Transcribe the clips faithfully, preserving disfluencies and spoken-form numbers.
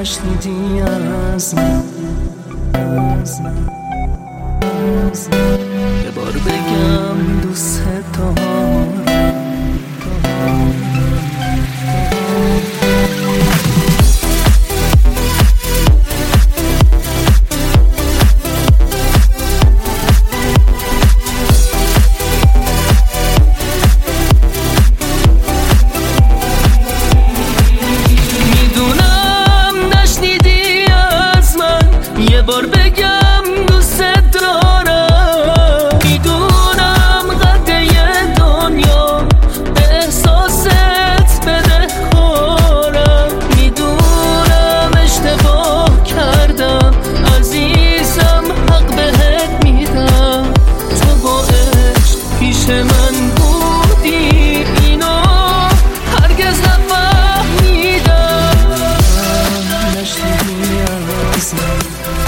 نشنیدی از من، از من، از من. یه بار بگم دوست دارم. یه بار بگم دوست دارم، میدونم قدر دنیا احساست بده خورم، میدونم اشتباه کردم عزیزم حق بهت میدم، تو با عشق پیش من بودی اینو هرگز نفهمیدم. نشنیدی از من،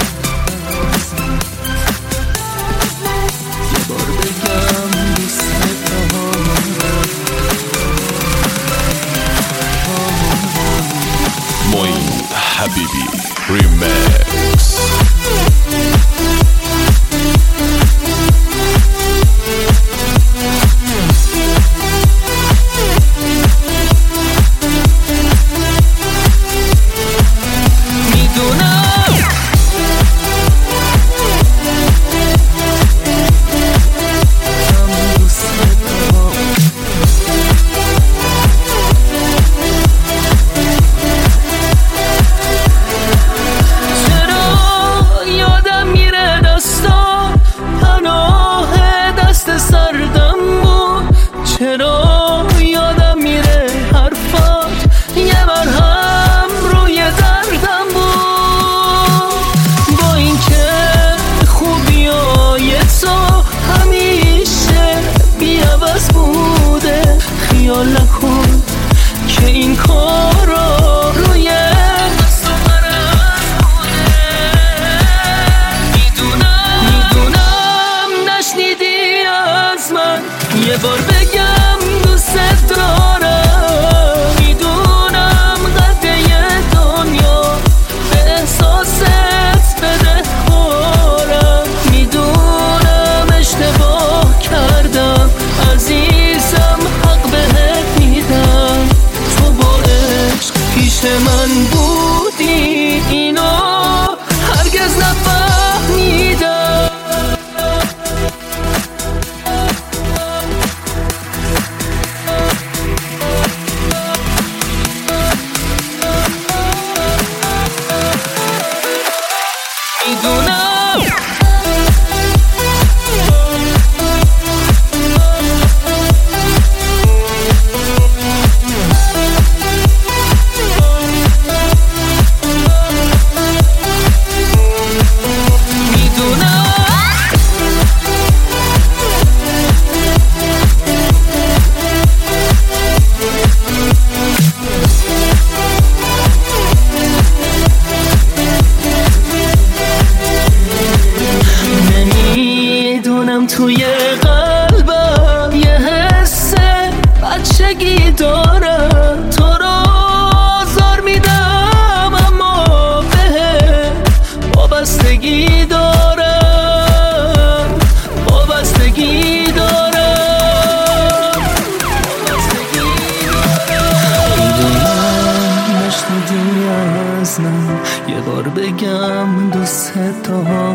معین حبیبی ریمیکس. چرا یادم میره حرفات یه مرهم روی دردم بود، با اینکه خوبیای تو همیشه بی‌عوض بوده، خیال نکن که این کارا روی دست و مرز بوده. میدونم میدونم نشنیدی از من، یه بار بگم دوست دارم، میدونم قدر دنیا احساست بده خورم، میدونم اشتباه کردم عزیزم حق بهت میدم، تو با عشق پیش من بودی اینو هرگز نفهمیدم. میدونم توی قلبم یه حس بچگی دارم، تو رو آزار میدم اما به وابستگی دارم، وابستگی دارم، وابستگی دارم. میدونم نشنیدی از من، یه بار بگم دوست دارم.